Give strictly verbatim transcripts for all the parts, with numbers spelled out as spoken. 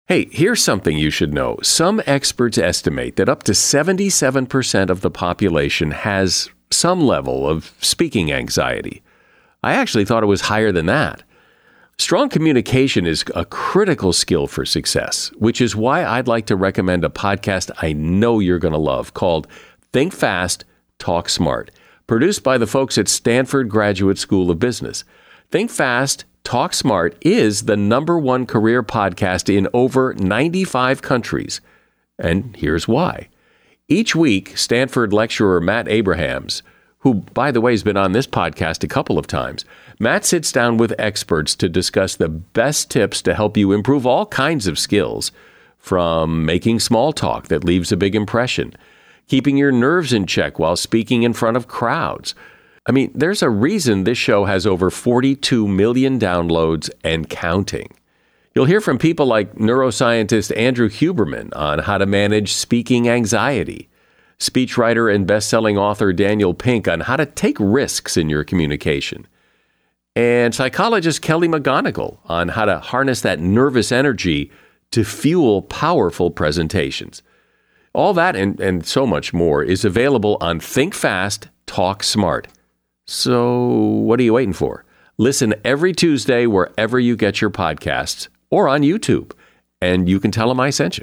Hey, here's something you should know. Some experts estimate that up to seventy-seven percent of the population has some level of speaking anxiety. I actually thought it was higher than that. Strong communication is a critical skill for success, which is why I'd like to recommend a podcast I know you're going to love called Think Fast, Talk Smart, produced by the folks at Stanford Graduate School of Business. Think Fast, Talk Smart is the number one career podcast in over ninety-five countries. And here's why. Each week, Stanford lecturer Matt Abrahams, who, by the way, has been on this podcast a couple of times, Matt sits down with experts to discuss the best tips to help you improve all kinds of skills, from making small talk that leaves a big impression, keeping your nerves in check while speaking in front of crowds. I mean, there's a reason this show has over forty-two million downloads and counting. You'll hear from people like neuroscientist Andrew Huberman on how to manage speaking anxiety, speechwriter and best-selling author Daniel Pink on how to take risks in your communication, and psychologist Kelly McGonigal on how to harness that nervous energy to fuel powerful presentations. All that and, and so much more is available on Think Fast, Talk Smart. So what are you waiting for? Listen every Tuesday wherever you get your podcasts or on YouTube, and you can tell them I sent you.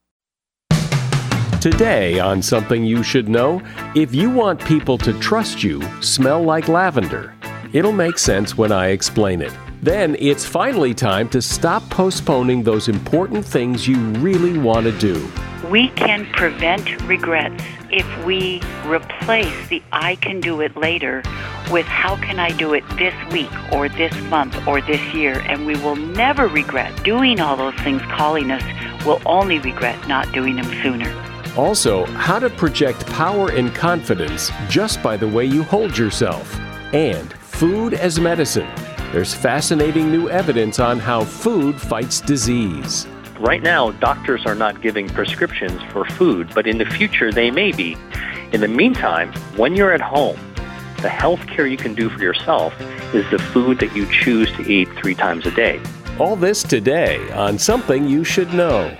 Today on Something You Should Know, if you want people to trust you, smell like lavender. It'll make sense when I explain it. Then it's finally time to stop postponing those important things you really want to do. We can prevent regrets if we replace the I can do it later with how can I do it this week or this month or this year, and we will never regret doing all those things calling us. We'll only regret not doing them sooner. Also, how to project power and confidence just by the way you hold yourself. And food as medicine. There's fascinating new evidence on how food fights disease. Right now, doctors are not giving prescriptions for food, but in the future they may be. In the meantime, when you're at home, the health care you can do for yourself is the food that you choose to eat three times a day. All this today on Something You Should Know.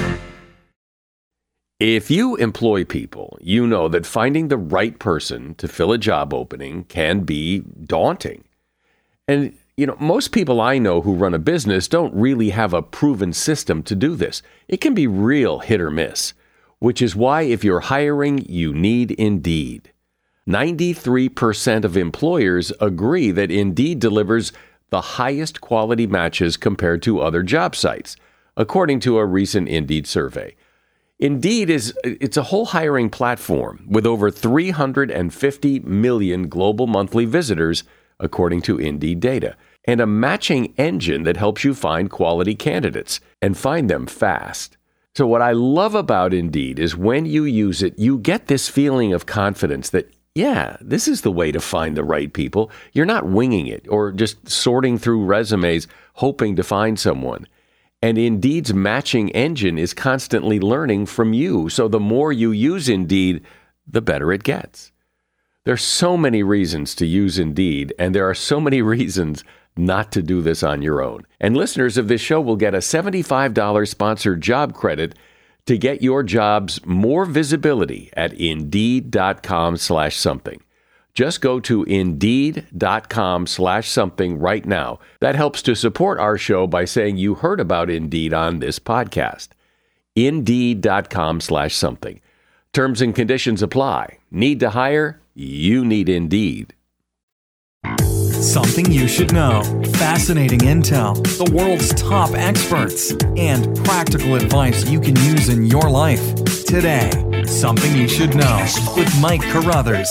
If you employ people, you know that finding the right person to fill a job opening can be daunting. And, you know, most people I know who run a business don't really have a proven system to do this. It can be real hit or miss, which is why if you're hiring, you need Indeed. ninety-three percent of employers agree that Indeed delivers the highest quality matches compared to other job sites, according to a recent Indeed survey. Indeed is it's a whole hiring platform with over three hundred fifty million global monthly visitors, according to Indeed data, and a matching engine that helps you find quality candidates and find them fast. So what I love about Indeed is when you use it, you get this feeling of confidence that, yeah, this is the way to find the right people. You're not winging it or just sorting through resumes hoping to find someone. And Indeed's matching engine is constantly learning from you. So the more you use Indeed, the better it gets. There's so many reasons to use Indeed, and there are so many reasons not to do this on your own. And listeners of this show will get a seventy-five dollars sponsored job credit to get your jobs more visibility at Indeed.com slash something. Just go to Indeed.com slash something right now. That helps to support our show by saying you heard about Indeed on this podcast. Indeed.com slash something. Terms and conditions apply. Need to hire? You need Indeed. Something you should know. Fascinating intel, the world's top experts, and practical advice you can use in your life. Today, Something You Should Know with Mike Carruthers.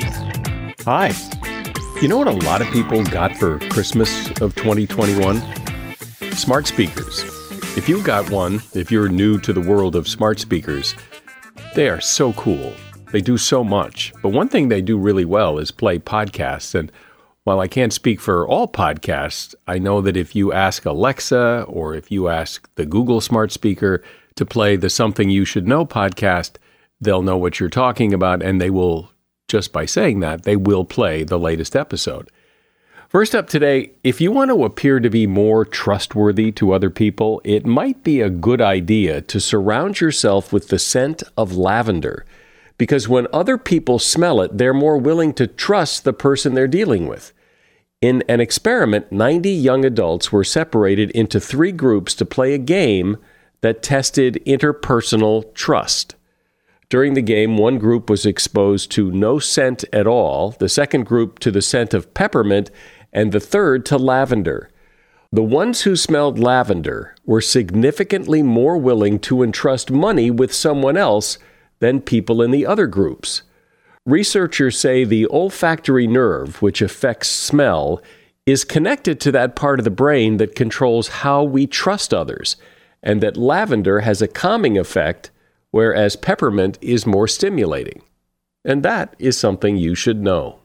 Hi. You know what a lot of people got for Christmas of twenty twenty-one? Smart speakers. If you got one, if you're new to the world of smart speakers, they are so cool. They do so much. But one thing they do really well is play podcasts. And while I can't speak for all podcasts, I know that if you ask Alexa or if you ask the Google smart speaker to play the Something You Should Know podcast, they'll know what you're talking about, and they will, just by saying that, they will play the latest episode. First up today, if you want to appear to be more trustworthy to other people, it might be a good idea to surround yourself with the scent of lavender. Because when other people smell it, they're more willing to trust the person they're dealing with. In an experiment, ninety young adults were separated into three groups to play a game that tested interpersonal trust. During the game, one group was exposed to no scent at all, the second group to the scent of peppermint, and the third to lavender. The ones who smelled lavender were significantly more willing to entrust money with someone else than people in the other groups. Researchers say the olfactory nerve, which affects smell, is connected to that part of the brain that controls how we trust others, and that lavender has a calming effect, whereas peppermint is more stimulating. And that is something you should know.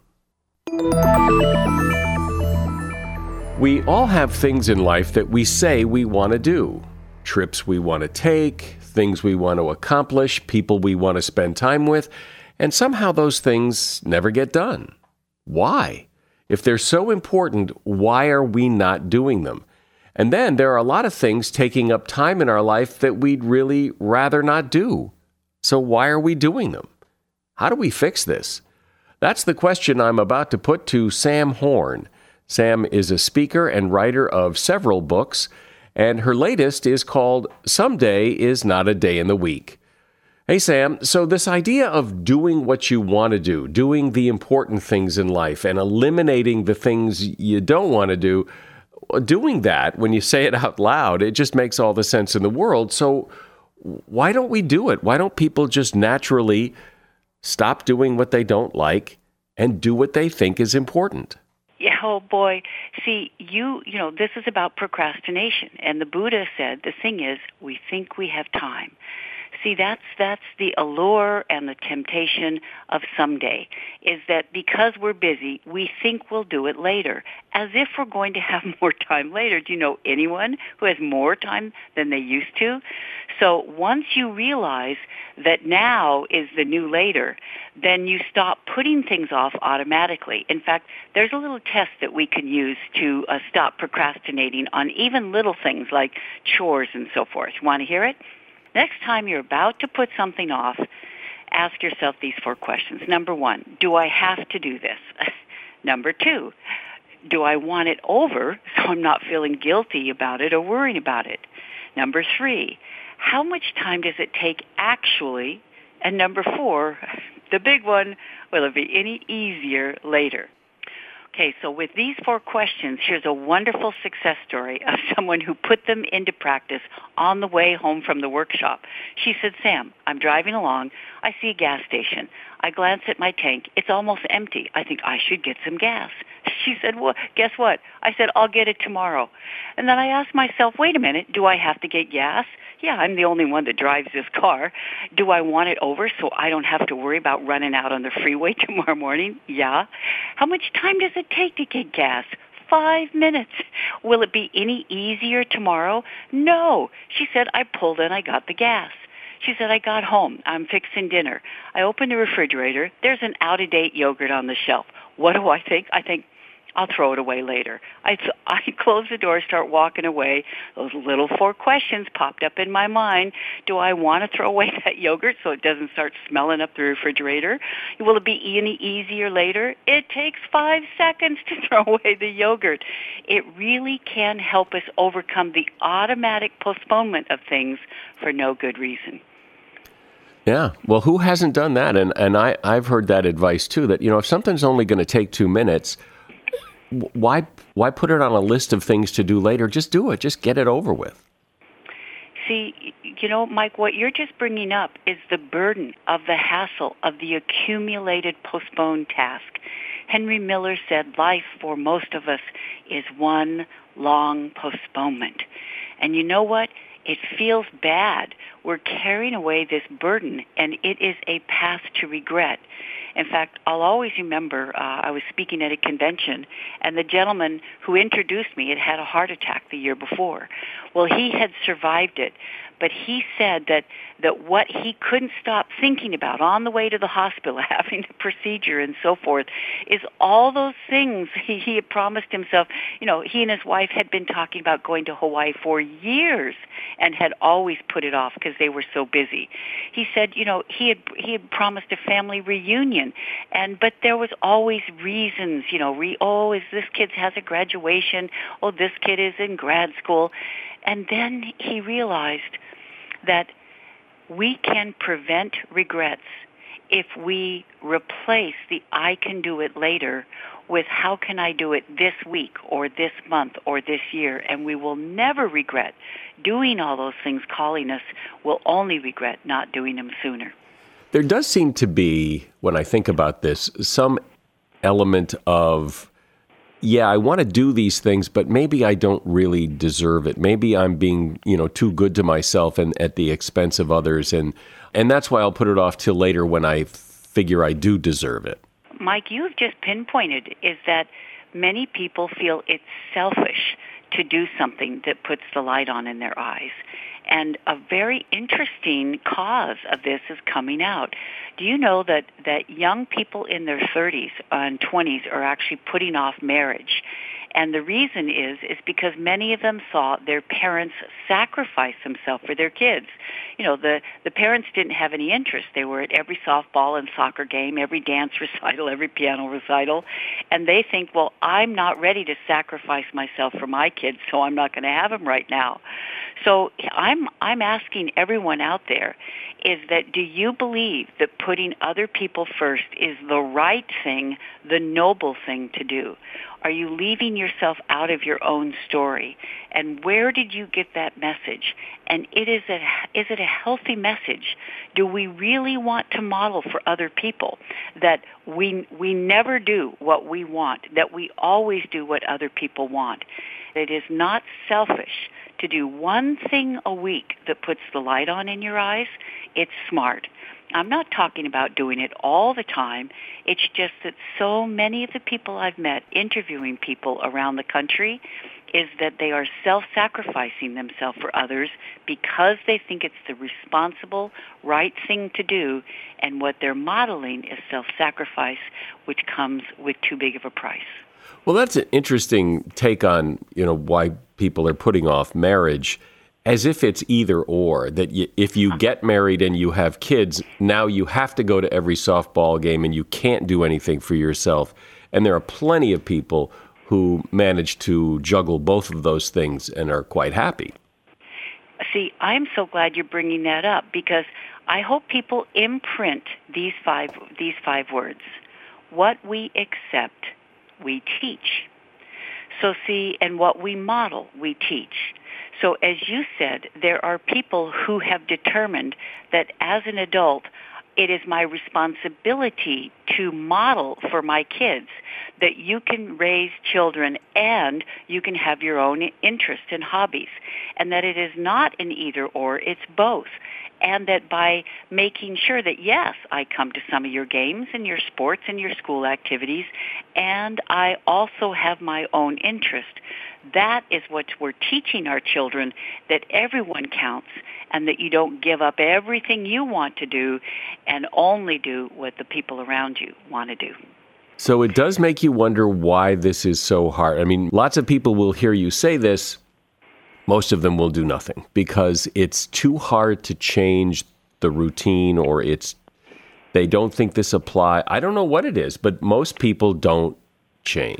We all have things in life that we say we want to do. Trips we want to take, things we want to accomplish, people we want to spend time with, and somehow those things never get done. Why? If they're so important, why are we not doing them? And then there are a lot of things taking up time in our life that we'd really rather not do. So why are we doing them? How do we fix this? That's the question I'm about to put to Sam Horn. Sam is a speaker and writer of several books, and her latest is called Someday is Not a Day in the Week. Hey, Sam, so this idea of doing what you want to do, doing the important things in life, and eliminating the things you don't want to do, doing that, when you say it out loud, it just makes all the sense in the world. So why don't we do it? Why don't people just naturally stop doing what they don't like and do what they think is important? Yeah, oh boy. See, you, you know, this is about procrastination. And the Buddha said the thing is, we think we have time. See, that's that's the allure and the temptation of someday, is that because we're busy, we think we'll do it later, as if we're going to have more time later. Do you know anyone who has more time than they used to? So once you realize that now is the new later, then you stop putting things off automatically. In fact, there's a little test that we can use to uh, stop procrastinating on even little things like chores and so forth. You want to hear it? Next time you're about to put something off, ask yourself these four questions. Number one, do I have to do this? Number two, do I want it over so I'm not feeling guilty about it or worrying about it? Number three, how much time does it take actually? And number four, the big one, will it be any easier later? Okay, so with these four questions, here's a wonderful success story of someone who put them into practice on the way home from the workshop. She said, Sam, I'm driving along. I see a gas station. I glance at my tank. It's almost empty. I think I should get some gas. She said, well, guess what? I said, I'll get it tomorrow. And then I asked myself, wait a minute, do I have to get gas? Yeah, I'm the only one that drives this car. Do I want it over so I don't have to worry about running out on the freeway tomorrow morning? Yeah. How much time does it take to get gas? Five minutes. Will it be any easier tomorrow? No. She said, I pulled in, I got the gas. She said, I got home. I'm fixing dinner. I opened the refrigerator. There's an out-of-date yogurt on the shelf. What do I think? I think, I'll throw it away later. I, I close the door, start walking away. Those little four questions popped up in my mind. Do I want to throw away that yogurt so it doesn't start smelling up the refrigerator? Will it be any easier later? It takes five seconds to throw away the yogurt. It really can help us overcome the automatic postponement of things for no good reason. Yeah. Well, who hasn't done that? And and I, I've heard that advice, too, that, you know, if something's only going to take two minutes, why why put it on a list of things to do later? Just do it. Just get it over with. See, you know, Mike, what you're just bringing up is the burden of the hassle of the accumulated postponed task. Henry Miller said life for most of us is one long postponement. And you know what? It feels bad. We're carrying away this burden, and it is a path to regret. In fact, I'll always remember uh, I was speaking at a convention, and the gentleman who introduced me had had a heart attack the year before. Well, he had survived it, but he said that, that what he couldn't stop thinking about on the way to the hospital, having the procedure and so forth, is all those things he, he had promised himself. You know, he and his wife had been talking about going to Hawaii for years and had always put it off because they were so busy. He said, you know, he had he had promised a family reunion, and but there was always reasons, you know, re, oh, is this kid has a graduation, oh, this kid is in grad school. And then he realized that we can prevent regrets if we replace the I can do it later with how can I do it this week or this month or this year, and we will never regret doing all those things calling us. We'll only regret not doing them sooner. There does seem to be, when I think about this, some element of, yeah, I want to do these things, but maybe I don't really deserve it. Maybe I'm being, you know, too good to myself and at the expense of others. And, and that's why I'll put it off till later when I figure I do deserve it. Mike, you've just pinpointed is that many people feel it's selfish to do something that puts the light on in their eyes. And a very interesting cause of this is coming out. Do you know that, that young people in their thirties and twenties are actually putting off marriage? And the reason is, is because many of them saw their parents sacrifice themselves for their kids. You know, the, the parents didn't have any interest. They were at every softball and soccer game, every dance recital, every piano recital. And they think, well, I'm not ready to sacrifice myself for my kids, so I'm not going to have them right now. So I'm, I'm asking everyone out there, is that do you believe that putting other people first is the right thing, the noble thing to do? Are you leaving yourself out of your own story? And where did you get that message? And it is a, is it a healthy message? Do we really want to model for other people that we we never do what we want, that we always do what other people want? It is not selfish to do one thing a week that puts the light on in your eyes. It's smart. I'm not talking about doing it all the time. It's just that so many of the people I've met interviewing people around the country is that they are self-sacrificing themselves for others because they think it's the responsible, right thing to do, and what they're modeling is self-sacrifice, which comes with too big of a price. Well, that's an interesting take on, you know, why people are putting off marriage, as if it's either or, that you, if you get married and you have kids, now you have to go to every softball game and you can't do anything for yourself. And there are plenty of people who manage to juggle both of those things and are quite happy. See, I'm so glad you're bringing that up because I hope people imprint these five these five words. What we accept, we teach. So see, and what we model, we teach. So as you said, there are people who have determined that as an adult, it is my responsibility to model for my kids that you can raise children and you can have your own interests and hobbies, and that it is not an either or, it's both. And that by making sure that, yes, I come to some of your games and your sports and your school activities, and I also have my own interest. That is what we're teaching our children, that everyone counts and that you don't give up everything you want to do and only do what the people around you want to do. So it does make you wonder why this is so hard. I mean, lots of people will hear you say this. Most of them will do nothing because it's too hard to change the routine, or it's they don't think this apply. I don't know what it is, but most people don't change.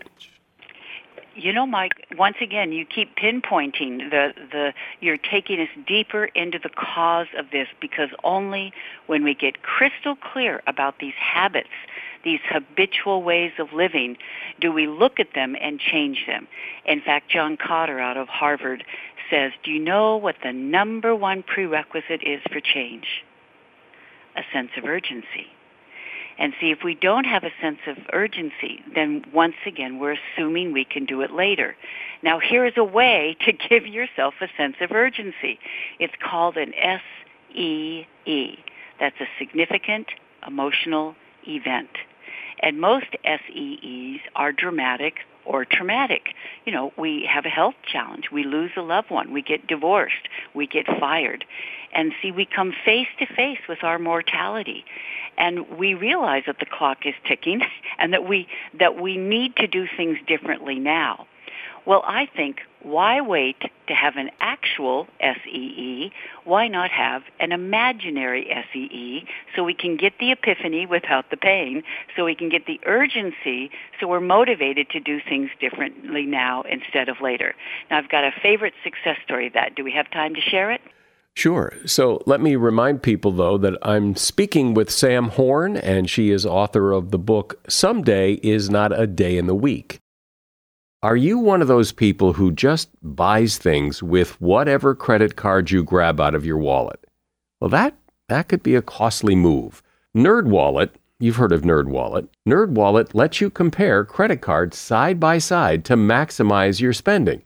You know, Mike, once again, you keep pinpointing the, the you're taking us deeper into the cause of this, because only when we get crystal clear about these habits, these habitual ways of living, do we look at them and change them. In fact, John Kotter out of Harvard says, do you know what the number one prerequisite is for change? A sense of urgency. And see, if we don't have a sense of urgency, then once again, we're assuming we can do it later. Now, here is a way to give yourself a sense of urgency. It's called an S E E. That's a significant emotional event. And most S E Es are dramatic or traumatic. You know, we have a health challenge. We lose a loved one. We get divorced. We get fired. And see, we come face to face with our mortality. And we realize that the clock is ticking and that we that we need to do things differently now. Well, I think, why wait to have an actual S E E? Why not have an imaginary S E E so we can get the epiphany without the pain, so we can get the urgency, so we're motivated to do things differently now instead of later. Now, I've got a favorite success story of that. Do we have time to share it? Sure. So let me remind people, though, that I'm speaking with Sam Horn, and she is author of the book, Someday is Not a Day in the Week. Are you one of those people who just buys things with whatever credit card you grab out of your wallet? Well, that, that could be a costly move. NerdWallet, you've heard of NerdWallet. NerdWallet lets you compare credit cards side by side to maximize your spending.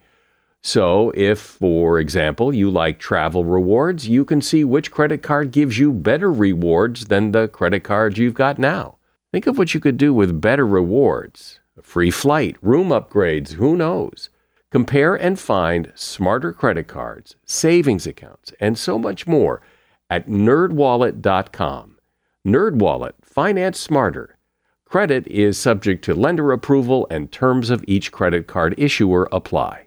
So if, for example, you like travel rewards, you can see which credit card gives you better rewards than the credit cards you've got now. Think of what you could do with better rewards. A free flight, room upgrades, who knows? Compare and find smarter credit cards, savings accounts, and so much more at nerd wallet dot com. NerdWallet, finance smarter. Credit is subject to lender approval and terms of each credit card issuer apply.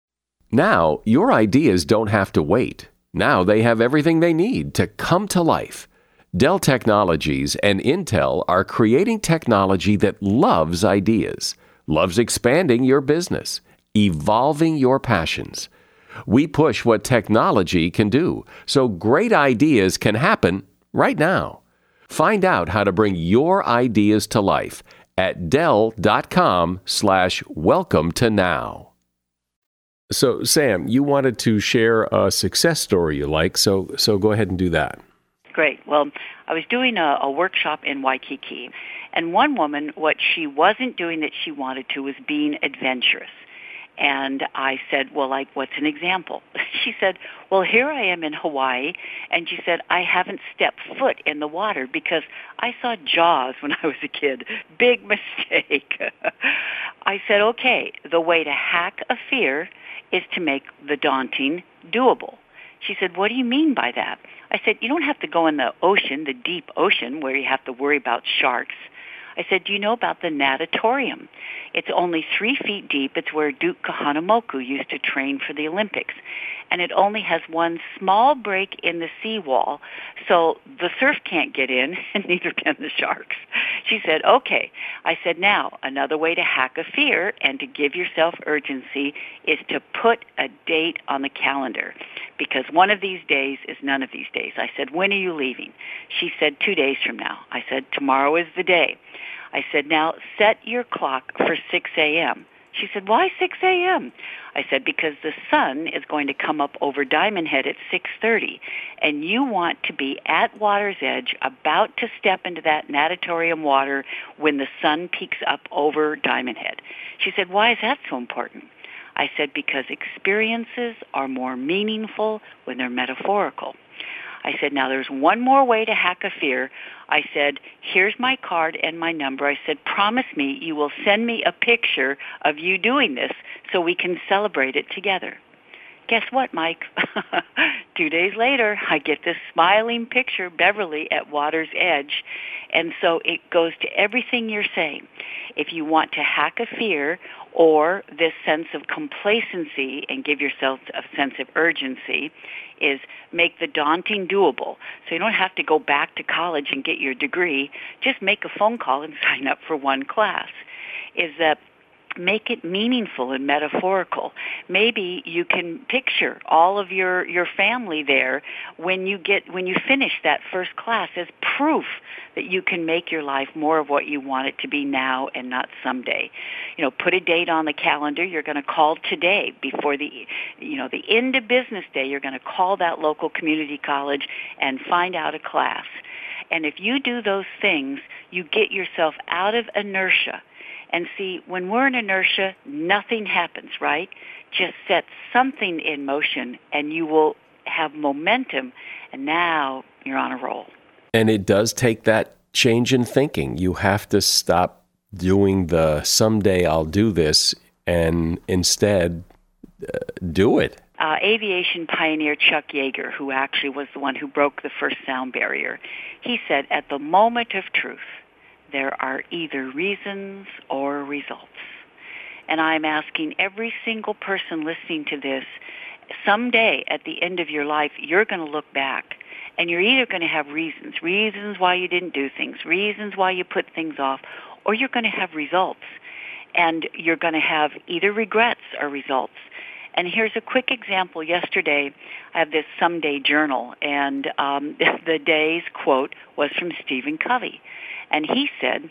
Now, your ideas don't have to wait. Now they have everything they need to come to life. Dell Technologies and Intel are creating technology that loves ideas, loves expanding your business, evolving your passions. We push what technology can do, so great ideas can happen right now. Find out how to bring your ideas to life at Dell.com slash welcome to now. So, Sam, you wanted to share a success story you like, so so go ahead and do that. Great. Well, I was doing a, a workshop in Waikiki, and one woman, what she wasn't doing that she wanted to was being adventurous. And I said, well, like, what's an example? She said, well, here I am in Hawaii, and she said, I haven't stepped foot in the water because I saw Jaws when I was a kid. Big mistake. I said, okay, the way to hack a fear is to make the daunting doable. She said, what do you mean by that? I said, you don't have to go in the ocean, the deep ocean, where you have to worry about sharks. I said, do you know about the natatorium? It's only three feet deep. It's where Duke Kahanamoku used to train for the Olympics. And it only has one small break in the seawall, so the surf can't get in, and neither can the sharks. She said, okay. I said, now, another way to hack a fear and to give yourself urgency is to put a date on the calendar, because one of these days is none of these days. I said, when are you leaving? She said, two days from now. I said, tomorrow is the day. I said, now set your clock for six a.m. She said, why six a.m.? I said, because the sun is going to come up over Diamond Head at six thirty, and you want to be at water's edge, about to step into that natatorium water when the sun peaks up over Diamond Head. She said, why is that so important? I said, because experiences are more meaningful when they're metaphorical. I said, now there's one more way to hack a fear. I said, here's my card and my number. I said, promise me you will send me a picture of you doing this so we can celebrate it together. Guess what, Mike? Two days later, I get this smiling picture, Beverly, at water's edge. And so it goes to everything you're saying. If you want to hack a fear or this sense of complacency and give yourself a sense of urgency, is make the daunting doable. So you don't have to go back to college and get your degree. Just make a phone call and sign up for one class. Is that make it meaningful and metaphorical. Maybe you can picture all of your, your family there when you get when you finish that first class as proof that you can make your life more of what you want it to be now and not someday. You know, put a date on the calendar. You're going to call today before the you know the end of business day. You're going to call that local community college and find out a class. And if you do those things, you get yourself out of inertia. And see, when we're in inertia, nothing happens, right? Just set something in motion, and you will have momentum, and now you're on a roll. And it does take that change in thinking. You have to stop doing the someday I'll do this and instead uh, do it. Uh, aviation pioneer Chuck Yeager, who actually was the one who broke the first sound barrier, he said, at the moment of truth, there are either reasons or results. And I'm asking every single person listening to this, someday at the end of your life, you're going to look back, and you're either going to have reasons, reasons why you didn't do things, reasons why you put things off, or you're going to have results. And you're going to have either regrets or results. And here's a quick example. Yesterday, I have this Someday journal, and um, the day's quote was from Stephen Covey. And he said,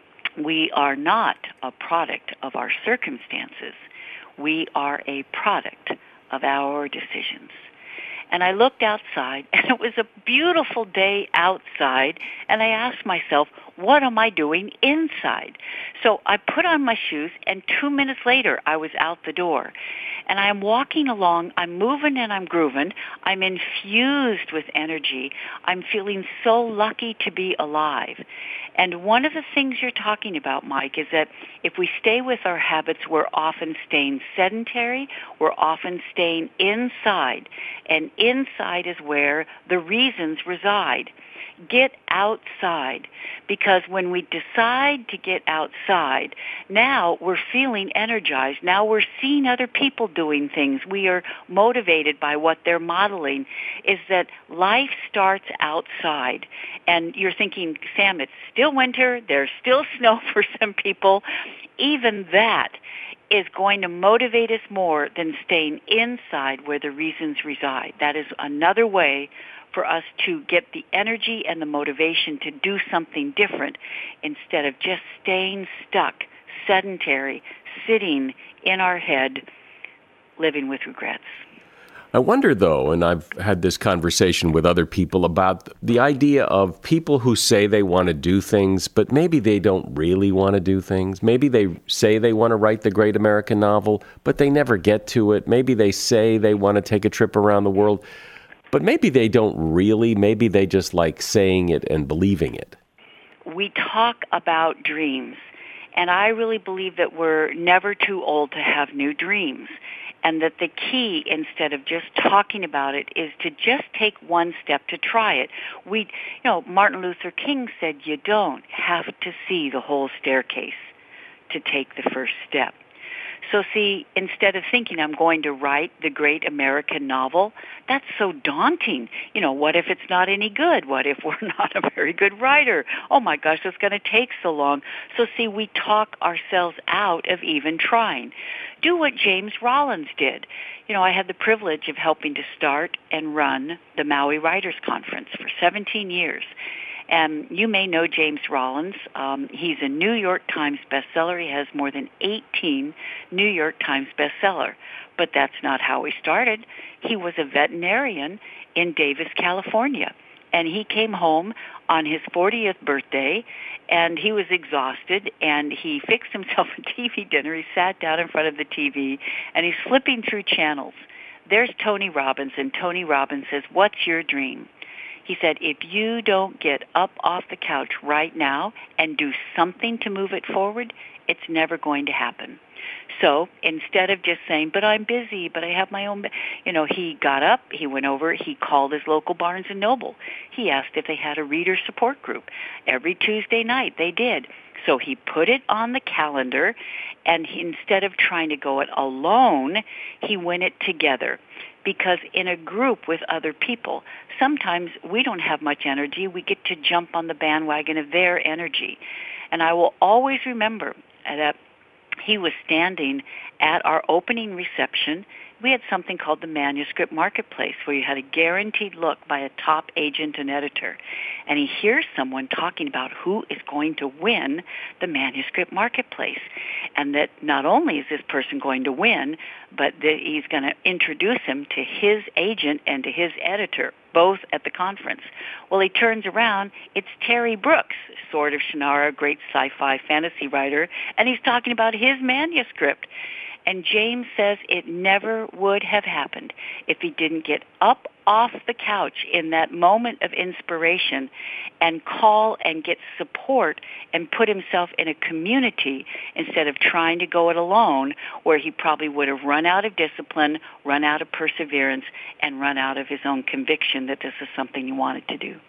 we are not a product of our circumstances. We are a product of our decisions. And I looked outside, and it was a beautiful day outside, and I asked myself, what am I doing inside? So I put on my shoes, and two minutes later, I was out the door. And I'm walking along, I'm moving and I'm grooving, I'm infused with energy, I'm feeling so lucky to be alive. And one of the things you're talking about, Mike, is that if we stay with our habits, we're often staying sedentary, we're often staying inside, and inside is where the reasons reside. Get outside, because when we decide to get outside, now we're feeling energized. Now we're seeing other people doing things. We are motivated by what they're modeling, is that life starts outside. And you're thinking, Sam, it's still winter. There's still snow for some people. Even that is going to motivate us more than staying inside where the reasons reside. That is another way for us to get the energy and the motivation to do something different instead of just staying stuck, sedentary, sitting in our head, living with regrets. I wonder, though, and I've had this conversation with other people about the idea of people who say they want to do things, but maybe they don't really want to do things. Maybe they say they want to write the great American novel, but they never get to it. Maybe they say they want to take a trip around the world, but maybe they don't really. Maybe they just like saying it and believing it. We talk about dreams, and I really believe that we're never too old to have new dreams, and that the key, instead of just talking about it, is to just take one step to try it. We, you know, Martin Luther King said you don't have to see the whole staircase to take the first step. So see, instead of thinking I'm going to write the great American novel, that's so daunting. You know, what if it's not any good? What if we're not a very good writer? Oh my gosh, it's going to take so long. So see, we talk ourselves out of even trying. Do what James Rollins did. You know, I had the privilege of helping to start and run the Maui Writers Conference for seventeen years. And you may know James Rollins. Um, he's a New York Times bestseller. He has more than eighteen New York Times bestseller. But that's not how he started. He was a veterinarian in Davis, California. And he came home on his fortieth birthday, and he was exhausted, and he fixed himself a T V dinner. He sat down in front of the T V, and he's flipping through channels. There's Tony Robbins, and Tony Robbins says, "What's your dream?" He said, if you don't get up off the couch right now and do something to move it forward, it's never going to happen. So instead of just saying, but I'm busy, but I have my own, you know, he got up, he went over, he called his local Barnes and Noble. He asked if they had a reader support group. Every Tuesday night they did. So he put it on the calendar, and he, instead of trying to go it alone, he went it together. Because in a group with other people, sometimes we don't have much energy. We get to jump on the bandwagon of their energy. And I will always remember that he was standing at our opening reception. We had something called the Manuscript Marketplace, where you had a guaranteed look by a top agent and editor. And he hears someone talking about who is going to win the Manuscript Marketplace. And that not only is this person going to win, but that he's going to introduce him to his agent and to his editor, both at the conference. Well, he turns around, it's Terry Brooks, Sword of Shannara, great sci-fi fantasy writer, and he's talking about his manuscript. And James says it never would have happened if he didn't get up off the couch in that moment of inspiration and call and get support and put himself in a community instead of trying to go it alone, where he probably would have run out of discipline, run out of perseverance, and run out of his own conviction that this is something he wanted to do.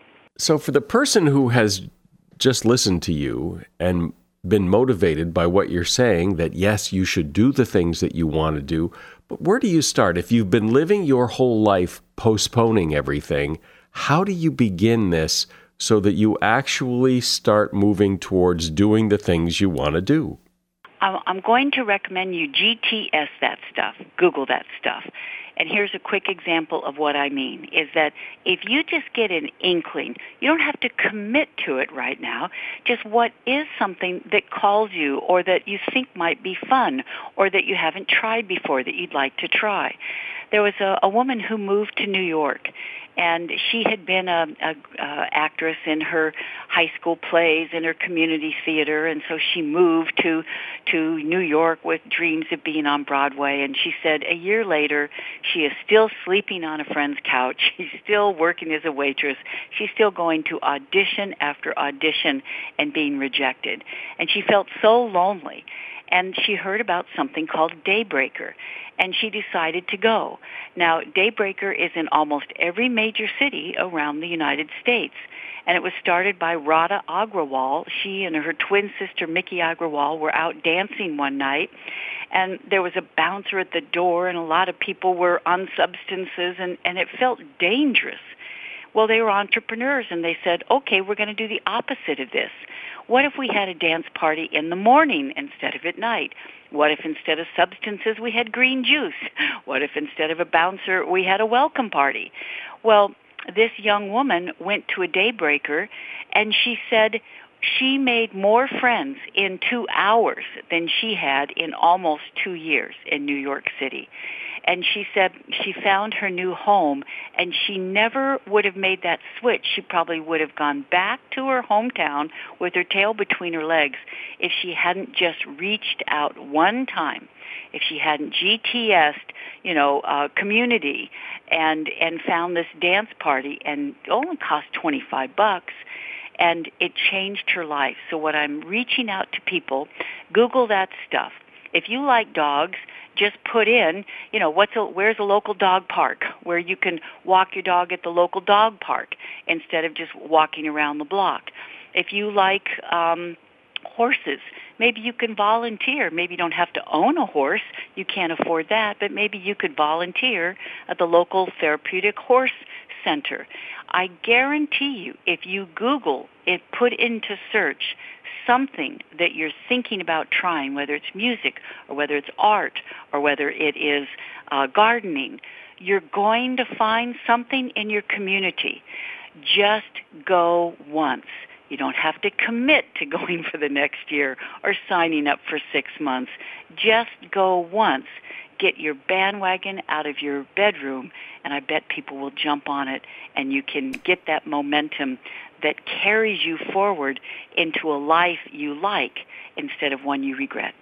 So for the person who has just listened to you and been motivated by what you're saying, that yes, you should do the things that you want to do, but where do you start? If you've been living your whole life postponing everything, how do you begin this so that you actually start moving towards doing the things you want to do? I'm going to recommend you G T S that stuff, Google that stuff. And here's a quick example of what I mean, is that if you just get an inkling, you don't have to commit to it right now, just what is something that calls you or that you think might be fun or that you haven't tried before that you'd like to try. There was a, a woman who moved to New York, and she had been a, a, a actress in her high school plays, in her community theater, and so she moved to to New York with dreams of being on Broadway. And she said a year later, she is still sleeping on a friend's couch. She's still working as a waitress. She's still going to audition after audition and being rejected. And she felt so lonely. And she heard about something called Daybreaker, and she decided to go. Now, Daybreaker is in almost every major city around the United States, and it was started by Radha Agrawal. She and her twin sister, Mickey Agrawal, were out dancing one night, and there was a bouncer at the door, and a lot of people were on substances, and, and it felt dangerous. Well, they were entrepreneurs, and they said, okay, we're going to do the opposite of this. What if we had a dance party in the morning instead of at night? What if instead of substances we had green juice? What if instead of a bouncer we had a welcome party? Well, this young woman went to a Daybreaker, and she said she made more friends in two hours than she had in almost two years in New York City. And she said she found her new home, and she never would have made that switch. She probably would have gone back to her hometown with her tail between her legs if she hadn't just reached out one time, if she hadn't G T S'd, you know, uh, community and and found this dance party, and it only cost twenty-five bucks. And it changed her life. So what I'm reaching out to people, Google that stuff. If you like dogs, just put in, you know, what's a, where's a local dog park where you can walk your dog at the local dog park instead of just walking around the block. If you like um, horses, maybe you can volunteer. Maybe you don't have to own a horse. You can't afford that, but maybe you could volunteer at the local therapeutic horse center. I guarantee you, if you Google it, put into search something that you're thinking about trying, whether it's music or whether it's art or whether it is uh, gardening, you're going to find something in your community. Just go once. You don't have to commit to going for the next year or signing up for six months. Just go once. Get your bandwagon out of your bedroom, and I bet people will jump on it, and you can get that momentum that carries you forward into a life you like instead of one you regret.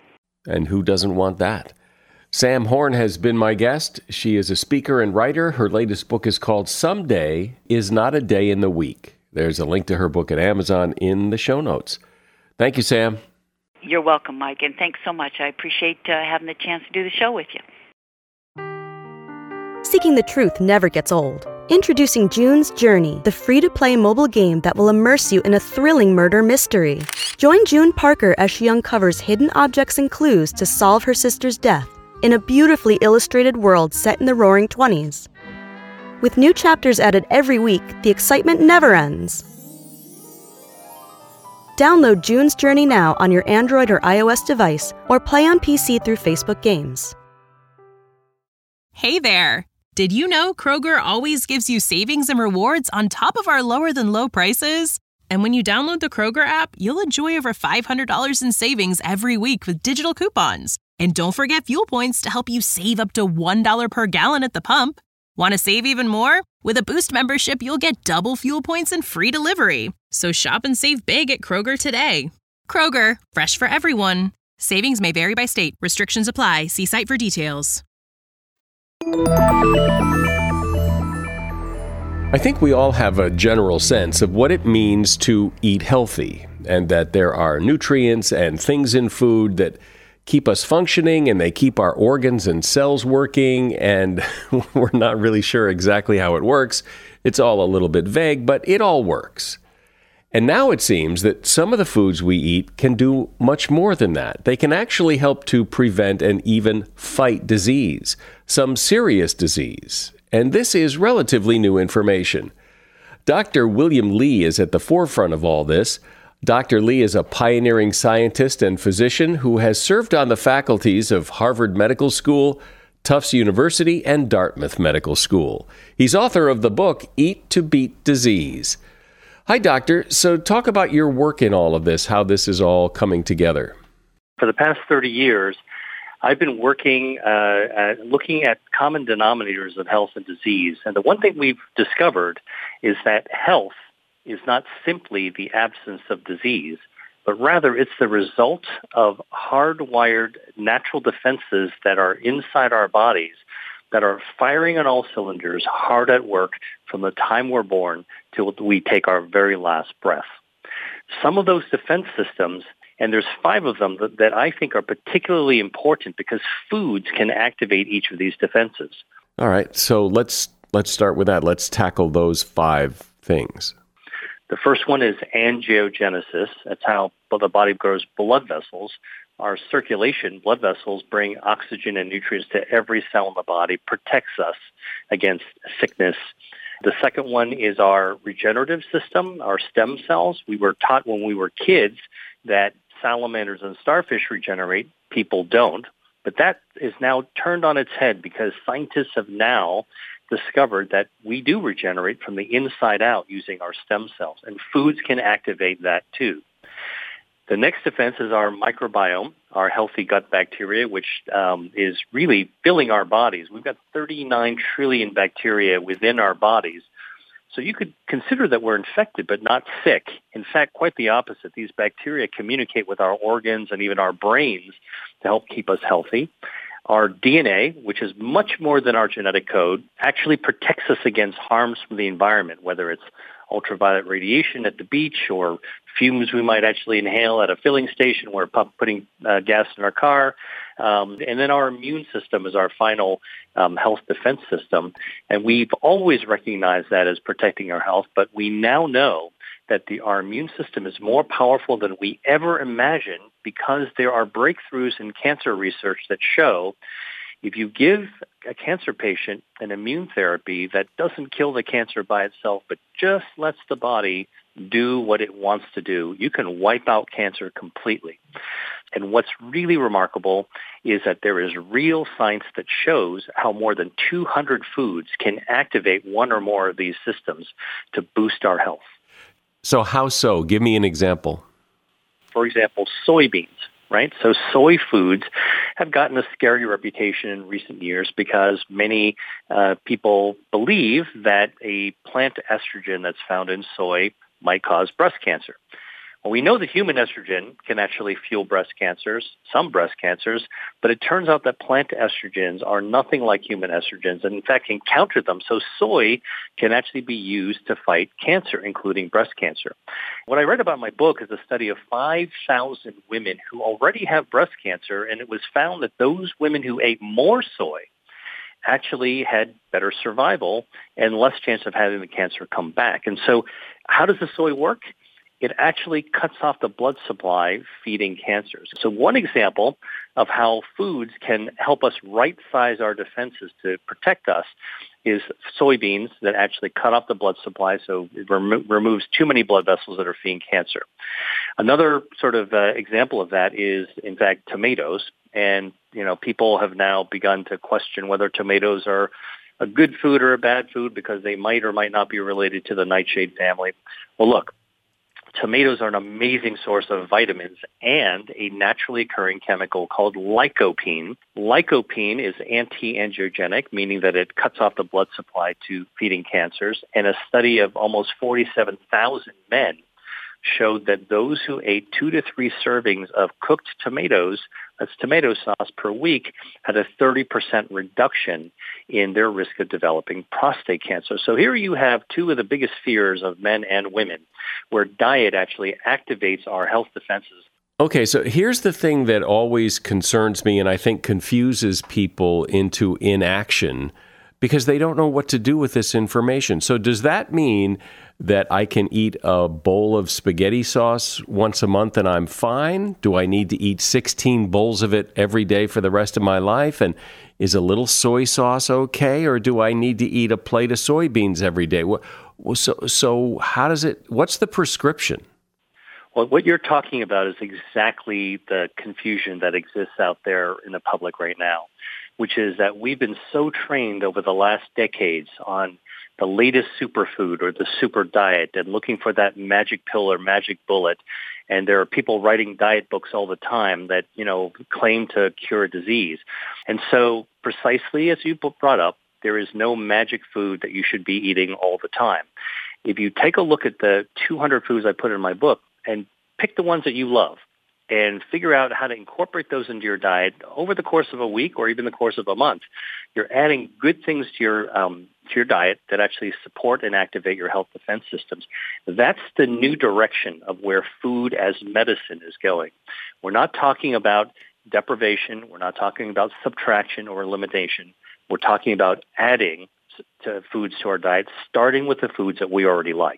And who doesn't want that? Sam Horn has been my guest. She is a speaker and writer. Her latest book is called Someday Is Not a Day in the Week. There's a link to her book at Amazon in the show notes. Thank you, Sam. You're welcome, Mike, and thanks so much. I appreciate uh, having the chance to do the show with you. Seeking the truth never gets old. Introducing June's Journey, the free-to-play mobile game that will immerse you in a thrilling murder mystery. Join June Parker as she uncovers hidden objects and clues to solve her sister's death in a beautifully illustrated world set in the Roaring Twenties. With new chapters added every week, the excitement never ends. Download June's Journey now on your Android or iOS device, or play on P C through Facebook Games. Hey there! Did you know Kroger always gives you savings and rewards on top of our lower-than-low prices? And when you download the Kroger app, you'll enjoy over five hundred dollars in savings every week with digital coupons. And don't forget fuel points to help you save up to one dollar per gallon at the pump. Want to save even more? With a Boost membership, you'll get double fuel points and free delivery. So shop and save big at Kroger today. Kroger, fresh for everyone. Savings may vary by state. Restrictions apply. See site for details. I think we all have a general sense of what it means to eat healthy, and that there are nutrients and things in food that keep us functioning and they keep our organs and cells working, and we're not really sure exactly how it works. It's all a little bit vague, but it all works. And now it seems that some of the foods we eat can do much more than that. They can actually help to prevent and even fight disease, some serious disease. And this is relatively new information. Doctor William Li is at the forefront of all this. Doctor Li is a pioneering scientist and physician who has served on the faculties of Harvard Medical School, Tufts University, and Dartmouth Medical School. He's author of the book, Eat to Beat Disease. Hi, Doctor. So talk about your work in all of this, how this is all coming together. For the past thirty years, I've been working, uh, at looking at common denominators of health and disease. And the one thing we've discovered is that health is not simply the absence of disease, but rather it's the result of hardwired natural defenses that are inside our bodies that are firing on all cylinders, hard at work from the time we're born till we take our very last breath. Some of those defense systems, and there's five of them that, that I think are particularly important because foods can activate each of these defenses. All right, so let's let's start with that. Let's tackle those five things. The first one is angiogenesis. That's how the body grows blood vessels. Our circulation, blood vessels, bring oxygen and nutrients to every cell in the body, protects us against sickness. The second one is our regenerative system, our stem cells. We were taught when we were kids that salamanders and starfish regenerate. People don't. But that is now turned on its head because scientists have now discovered that we do regenerate from the inside out using our stem cells, and foods can activate that too. The next defense is our microbiome, our healthy gut bacteria, which um, is really filling our bodies. We've got thirty-nine trillion bacteria within our bodies. So you could consider that we're infected but not sick. In fact, quite the opposite. These bacteria communicate with our organs and even our brains to help keep us healthy. Our D N A, which is much more than our genetic code, actually protects us against harms from the environment, whether it's ultraviolet radiation at the beach or fumes we might actually inhale at a filling station where pump, putting uh, gas in our car. Um, and then our immune system is our final um, health defense system. And we've always recognized that as protecting our health, but we now know that the, our immune system is more powerful than we ever imagined because there are breakthroughs in cancer research that show if you give a cancer patient an immune therapy that doesn't kill the cancer by itself, but just lets the body do what it wants to do, you can wipe out cancer completely. And what's really remarkable is that there is real science that shows how more than two hundred foods can activate one or more of these systems to boost our health. So how so? Give me an example. For example, soybeans. Right? So soy foods have gotten a scary reputation in recent years because many uh, people believe that a plant estrogen that's found in soy might cause breast cancer. Well, we know that human estrogen can actually fuel breast cancers, some breast cancers, but it turns out that plant estrogens are nothing like human estrogens and, in fact, can counter them. So soy can actually be used to fight cancer, including breast cancer. What I read about in my book is a study of five thousand women who already have breast cancer, and it was found that those women who ate more soy actually had better survival and less chance of having the cancer come back. And so how does the soy work? It actually cuts off the blood supply feeding cancers. So one example of how foods can help us right-size our defenses to protect us is soybeans that actually cut off the blood supply, so it remo- removes too many blood vessels that are feeding cancer. Another sort of uh, example of that is, in fact, tomatoes. And, you know, people have now begun to question whether tomatoes are a good food or a bad food because they might or might not be related to the nightshade family. Well, look, tomatoes are an amazing source of vitamins and a naturally occurring chemical called lycopene. Lycopene is anti-angiogenic, meaning that it cuts off the blood supply to feeding cancers. And a study of almost forty-seven thousand men showed that those who ate two to three servings of cooked tomatoes that's tomato sauce, per week had a thirty percent reduction in their risk of developing prostate cancer. So here you have two of the biggest fears of men and women, where diet actually activates our health defenses. Okay, so here's the thing that always concerns me and I think confuses people into inaction because they don't know what to do with this information. So does that mean that I can eat a bowl of spaghetti sauce once a month and I'm fine? Do I need to eat sixteen bowls of it every day for the rest of my life? And is a little soy sauce okay? Or do I need to eat a plate of soybeans every day? So, so how does it, what's the prescription? Well, what you're talking about is exactly the confusion that exists out there in the public right now, which is that we've been so trained over the last decades on the latest superfood or the super diet and looking for that magic pill or magic bullet. And there are people writing diet books all the time that, you know, claim to cure disease. And so precisely as you brought up, there is no magic food that you should be eating all the time. If you take a look at the two hundred foods I put in my book and pick the ones that you love and figure out how to incorporate those into your diet over the course of a week or even the course of a month, you're adding good things to your um, to your diet that actually support and activate your health defense systems. That's the new direction of where food as medicine is going. We're not talking about deprivation. We're not talking about subtraction or elimination. We're talking about adding to foods to our diet, starting with the foods that we already like.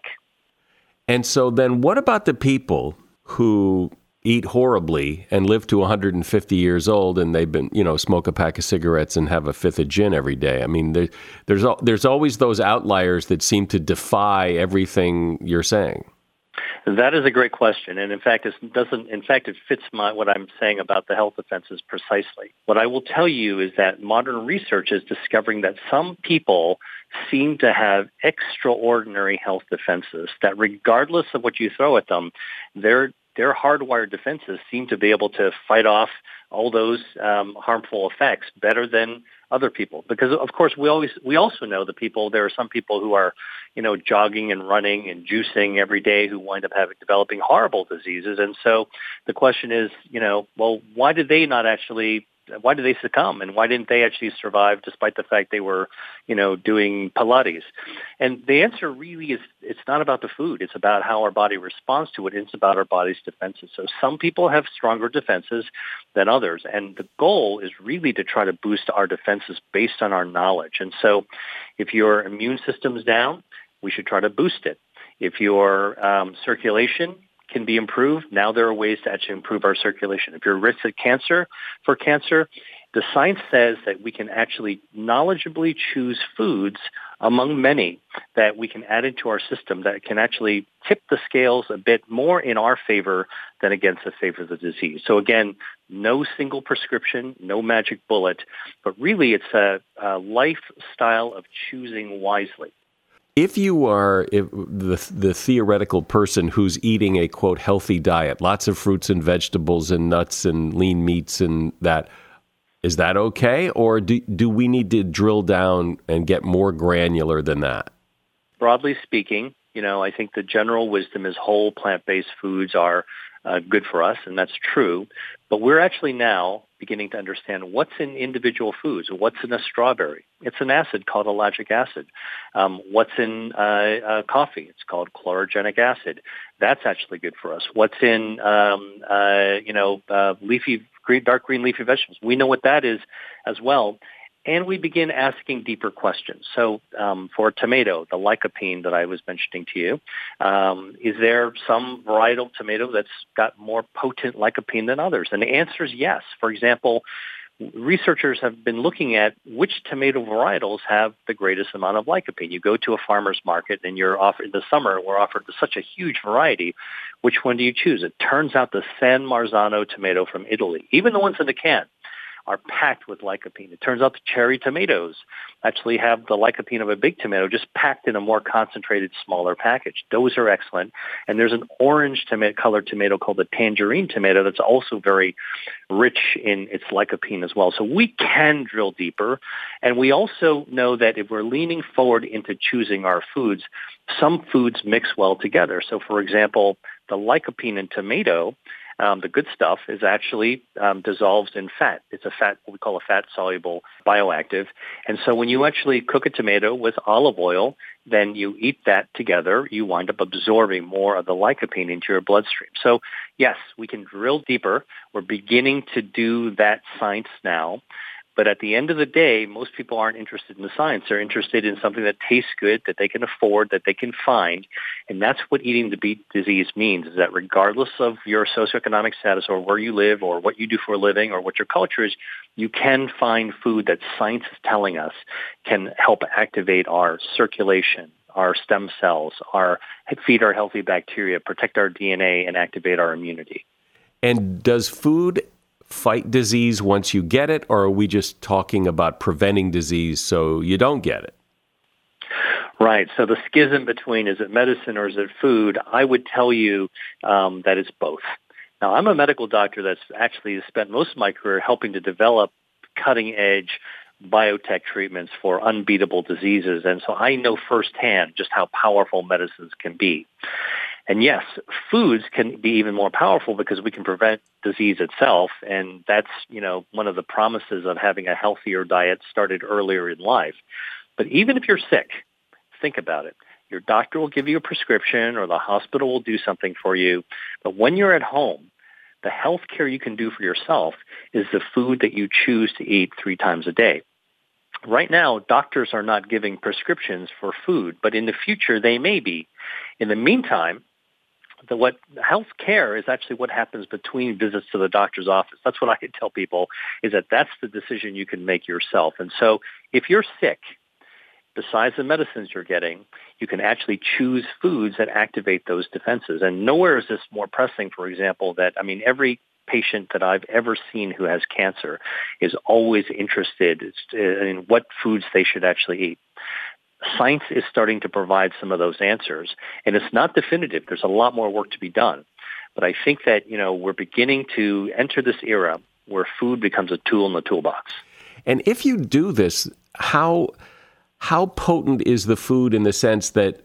And so then what about the people who eat horribly and live to one hundred fifty years old and they've been, you know, smoke a pack of cigarettes and have a fifth of gin every day? I mean, there, there's there's always those outliers that seem to defy everything you're saying. That is a great question, and in fact, it doesn't. In fact, it fits my what I'm saying about the health defenses precisely. What I will tell you is that modern research is discovering that some people seem to have extraordinary health defenses. That regardless of what you throw at them, their their hardwired defenses seem to be able to fight off all those um, harmful effects better than other people. Because of course, we always we also know that people. There are some people who are, you know, jogging and running and juicing every day who wind up having developing horrible diseases. And so the question is, you know, well, why did they not actually? Why did they succumb, and why didn't they actually survive despite the fact they were, you know, doing Pilates? And the answer really is it's not about the food. It's about how our body responds to it. It's about our body's defenses. So some people have stronger defenses than others, and the goal is really to try to boost our defenses based on our knowledge. And so if your immune system's down, we should try to boost it. If your um, circulation can be improved, now there are ways to actually improve our circulation. If you're at risk of cancer, for cancer, the science says that we can actually knowledgeably choose foods among many that we can add into our system that can actually tip the scales a bit more in our favor than against the favor of the disease. So again, no single prescription, no magic bullet, but really it's a, a lifestyle of choosing wisely. If you are if the the theoretical person who's eating a, quote, healthy diet, lots of fruits and vegetables and nuts and lean meats and that, is that okay? Or do, do we need to drill down and get more granular than that? Broadly speaking, you know, I think the general wisdom is whole plant-based foods are uh, good for us, and that's true. But we're actually now beginning to understand what's in individual foods. What's in a strawberry? It's an acid called ellagic acid. Um, what's in uh, uh, coffee? It's called chlorogenic acid. That's actually good for us. What's in, um, uh, you know, uh, leafy, green, dark green leafy vegetables? We know what that is as well. And we begin asking deeper questions. So um, for tomato, the lycopene that I was mentioning to you, um, is there some varietal tomato that's got more potent lycopene than others? And the answer is yes. For example, researchers have been looking at which tomato varietals have the greatest amount of lycopene. You go to a farmer's market and you're offered, in the summer, we're offered such a huge variety. Which one do you choose? It turns out the San Marzano tomato from Italy, even the ones in the can, are packed with lycopene. It turns out the cherry tomatoes actually have the lycopene of a big tomato, just packed in a more concentrated, smaller package. Those are excellent. And there's an orange tomato, colored tomato called the tangerine tomato that's also very rich in its lycopene as well. So we can drill deeper. And we also know that if we're leaning forward into choosing our foods, some foods mix well together. So for example, the lycopene in tomato um, the good stuff, is actually um, dissolved in fat. It's a fat, what we call a fat-soluble bioactive. And so when you actually cook a tomato with olive oil, then you eat that together, you wind up absorbing more of the lycopene into your bloodstream. So yes, we can drill deeper. We're beginning to do that science now. But at the end of the day, most people aren't interested in the science. They're interested in something that tastes good, that they can afford, that they can find. And that's what eating to beat disease means, is that regardless of your socioeconomic status or where you live or what you do for a living or what your culture is, you can find food that science is telling us can help activate our circulation, our stem cells, our feed our healthy bacteria, protect our D N A, and activate our immunity. And does food fight disease once you get it, or are we just talking about preventing disease so you don't get it? Right. So the schism between is it medicine or is it food, I would tell you um, that it's both. Now, I'm a medical doctor that's actually spent most of my career helping to develop cutting-edge biotech treatments for unbeatable diseases. And so I know firsthand just how powerful medicines can be. And yes, foods can be even more powerful because we can prevent disease itself. And that's, you know, one of the promises of having a healthier diet started earlier in life. But even if you're sick, think about it. Your doctor will give you a prescription or the hospital will do something for you. But when you're at home, the health care you can do for yourself is the food that you choose to eat three times a day. Right now, doctors are not giving prescriptions for food, but in the future, they may be. In the meantime, The, what health care is actually what happens between visits to the doctor's office. That's what I can tell people, is that that's the decision you can make yourself. And so if you're sick, besides the medicines you're getting, you can actually choose foods that activate those defenses. And nowhere is this more pressing, for example, that, I mean, every patient that I've ever seen who has cancer is always interested in what foods they should actually eat. Science is starting to provide some of those answers, and it's not definitive. There's a lot more work to be done. But I think that, you know, we're beginning to enter this era where food becomes a tool in the toolbox. And if you do this, how how potent is the food in the sense that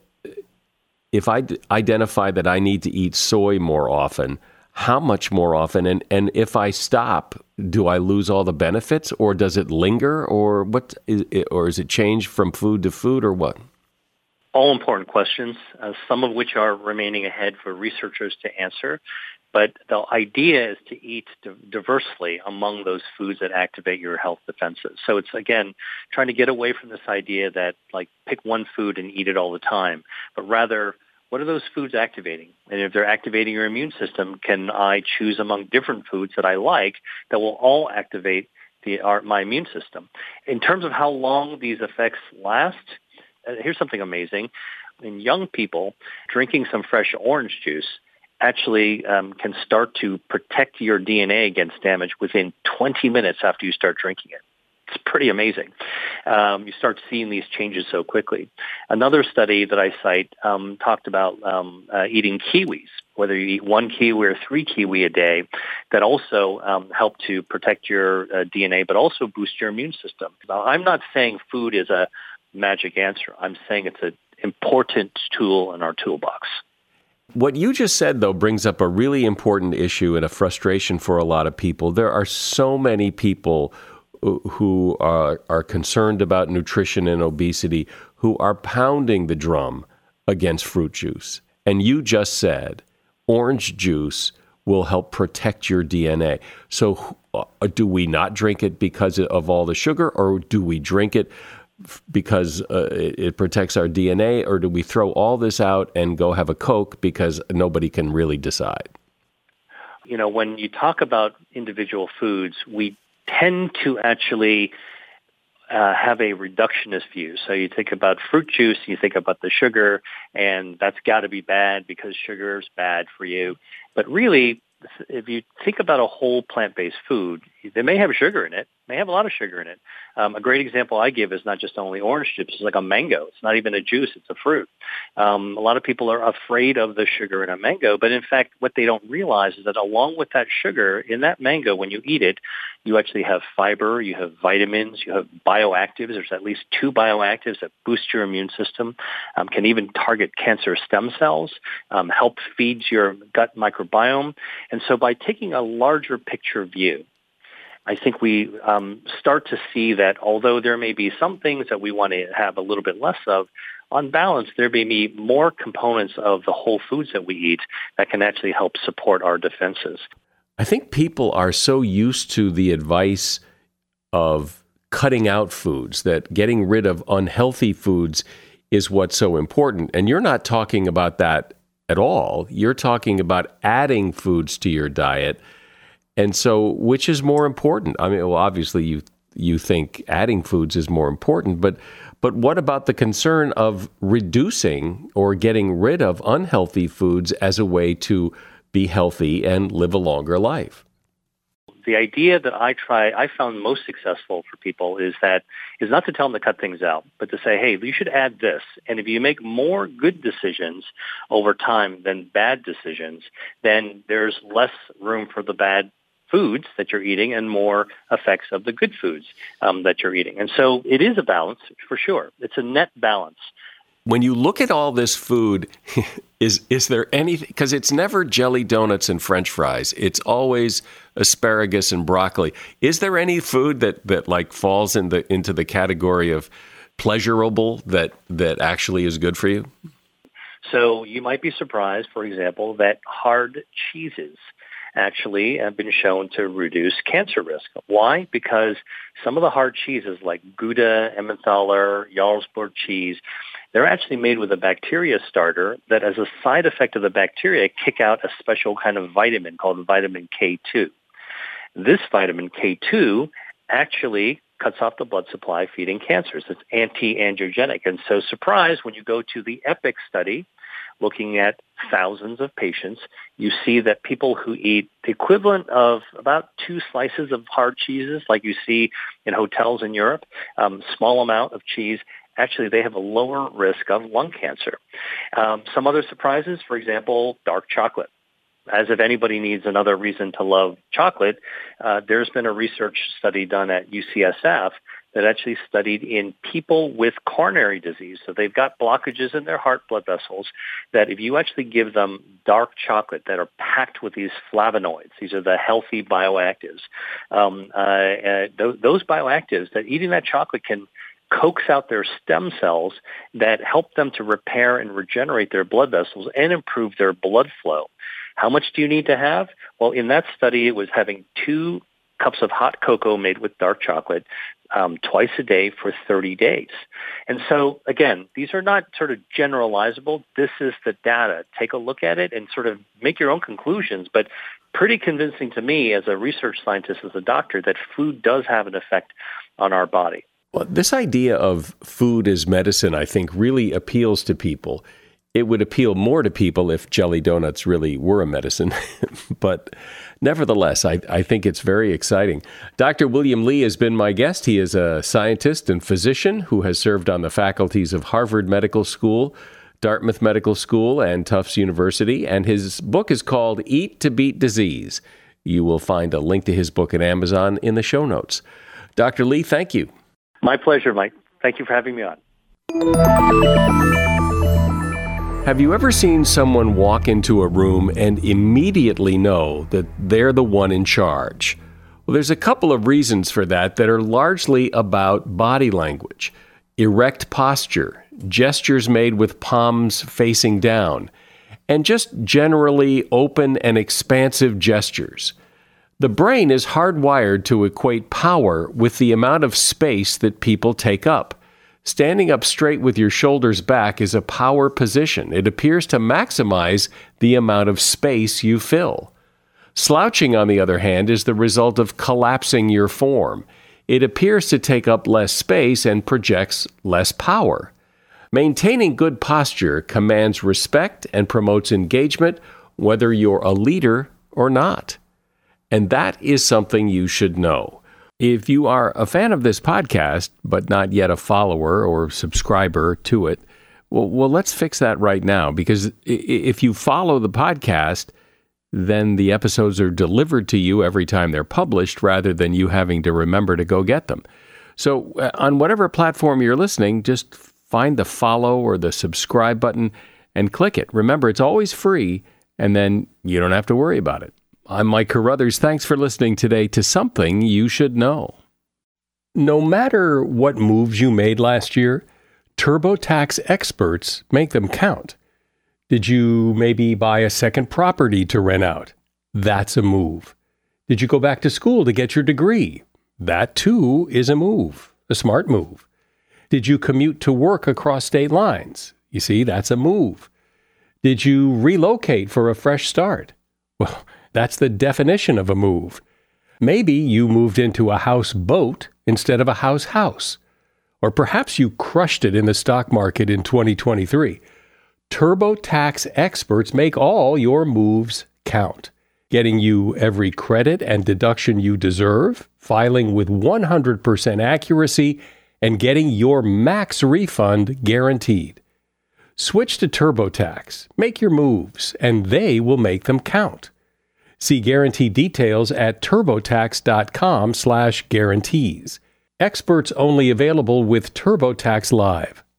if I d- identify that I need to eat soy more often, how much more often? And, and if I stop, do I lose all the benefits, or does it linger, or what is it, or is it change from food to food, or what? All important questions, uh, some of which are remaining ahead for researchers to answer. But the idea is to eat di- diversely among those foods that activate your health defenses. So it's, again, trying to get away from this idea that, like, pick one food and eat it all the time, but rather, what are those foods activating? And if they're activating your immune system, can I choose among different foods that I like that will all activate the, our, my immune system? In terms of how long these effects last, uh, here's something amazing. In young people, drinking some fresh orange juice actually um, can start to protect your D N A against damage within twenty minutes after you start drinking it. It's pretty amazing. Um, you start seeing these changes so quickly. Another study that I cite um, talked about um, uh, eating kiwis, whether you eat one kiwi or three kiwi a day, that also um, help to protect your uh, D N A, but also boost your immune system. Now, I'm not saying food is a magic answer. I'm saying it's an important tool in our toolbox. What you just said, though, brings up a really important issue and a frustration for a lot of people. There are so many people who are, are concerned about nutrition and obesity, who are pounding the drum against fruit juice. And you just said orange juice will help protect your D N A. So uh, do we not drink it because of all the sugar, or do we drink it because uh, it, it protects our D N A, or do we throw all this out and go have a Coke because nobody can really decide? You know, when you talk about individual foods, we tend to actually uh, have a reductionist view. So you think about fruit juice, you think about the sugar, and that's got to be bad because sugar is bad for you. But really, if you think about a whole plant-based food, they may have sugar in it, may have a lot of sugar in it. Um, a great example I give is not just only orange juice. It's like a mango. It's not even a juice. It's a fruit. Um, a lot of people are afraid of the sugar in a mango, but in fact, what they don't realize is that along with that sugar in that mango, when you eat it, you actually have fiber, you have vitamins, you have bioactives. There's at least two bioactives that boost your immune system, um, can even target cancer stem cells, um, help feed your gut microbiome. And so by taking a larger picture view, I think we um, start to see that although there may be some things that we want to have a little bit less of, on balance, there may be more components of the whole foods that we eat that can actually help support our defenses. I think people are so used to the advice of cutting out foods that getting rid of unhealthy foods is what's so important. And you're not talking about that at all. You're talking about adding foods to your diet. And so which is more important? I mean, well, obviously you you think adding foods is more important, but but what about the concern of reducing or getting rid of unhealthy foods as a way to be healthy and live a longer life? The idea that I try, I found most successful for people is that is not to tell them to cut things out, but to say, hey, you should add this. And if you make more good decisions over time than bad decisions, then there's less room for the bad foods that you're eating and more effects of the good foods um, that you're eating. And so it is a balance for sure. It's a net balance. When you look at all this food, is is there anything, because it's never jelly donuts and French fries. It's always asparagus and broccoli. Is there any food that, that like falls in the, into the category of pleasurable that, that actually is good for you? So you might be surprised, for example, that hard cheeses actually have been shown to reduce cancer risk. Why? Because some of the hard cheeses like Gouda, Emmentaler, Jarlsberg cheese, they're actually made with a bacteria starter that as a side effect of the bacteria kick out a special kind of vitamin called vitamin K two. This vitamin K two actually cuts off the blood supply feeding cancers. It's anti-angiogenic. And so surprise, when you go to the EPIC study, looking at thousands of patients, you see that people who eat the equivalent of about two slices of hard cheeses, like you see in hotels in Europe, um, small amount of cheese, actually they have a lower risk of lung cancer. Um, some other surprises, for example, dark chocolate. As if anybody needs another reason to love chocolate, uh, there's been a research study done at U C S F that actually studied in people with coronary disease. So they've got blockages in their heart blood vessels that if you actually give them dark chocolate that are packed with these flavonoids, these are the healthy bioactives, um, uh, uh, th- those bioactives, that eating that chocolate can coax out their stem cells that help them to repair and regenerate their blood vessels and improve their blood flow. How much do you need to have? Well, in that study, it was having two cups of hot cocoa made with dark chocolate um, twice a day for thirty days. And so, again, these are not sort of generalizable. This is the data. Take a look at it and sort of make your own conclusions. But pretty convincing to me as a research scientist, as a doctor, that food does have an effect on our body. Well, this idea of food as medicine, I think, really appeals to people. It would appeal more to people if jelly donuts really were a medicine. But nevertheless, I, I think it's very exciting. Doctor William Li has been my guest. He is a scientist and physician who has served on the faculties of Harvard Medical School, Dartmouth Medical School, and Tufts University. And his book is called Eat to Beat Disease. You will find a link to his book at Amazon in the show notes. Doctor Li, thank you. My pleasure, Mike. Thank you for having me on. Have you ever seen someone walk into a room and immediately know that they're the one in charge? Well, there's a couple of reasons for that that are largely about body language. Erect posture, gestures made with palms facing down, and just generally open and expansive gestures. The brain is hardwired to equate power with the amount of space that people take up. Standing up straight with your shoulders back is a power position. It appears to maximize the amount of space you fill. Slouching, on the other hand, is the result of collapsing your form. It appears to take up less space and projects less power. Maintaining good posture commands respect and promotes engagement, whether you're a leader or not. And that is something you should know. If you are a fan of this podcast, but not yet a follower or subscriber to it, well, well, let's fix that right now, because if you follow the podcast, then the episodes are delivered to you every time they're published rather than you having to remember to go get them. So uh, on whatever platform you're listening, just find the follow or the subscribe button and click it. Remember, it's always free, and then you don't have to worry about it. I'm Mike Carruthers. Thanks for listening today to Something You Should Know. No matter what moves you made last year, TurboTax experts make them count. Did you maybe buy a second property to rent out? That's a move. Did you go back to school to get your degree? That too is a move, a smart move. Did you commute to work across state lines? You see, that's a move. Did you relocate for a fresh start? Well, that's the definition of a move. Maybe you moved into a house boat instead of a house house. Or perhaps you crushed it in the stock market in twenty twenty-three. TurboTax experts make all your moves count, getting you every credit and deduction you deserve, filing with one hundred percent accuracy, and getting your max refund guaranteed. Switch to TurboTax, make your moves, and they will make them count. See guarantee details at turbotax.com slash guarantees. Experts only available with TurboTax Live.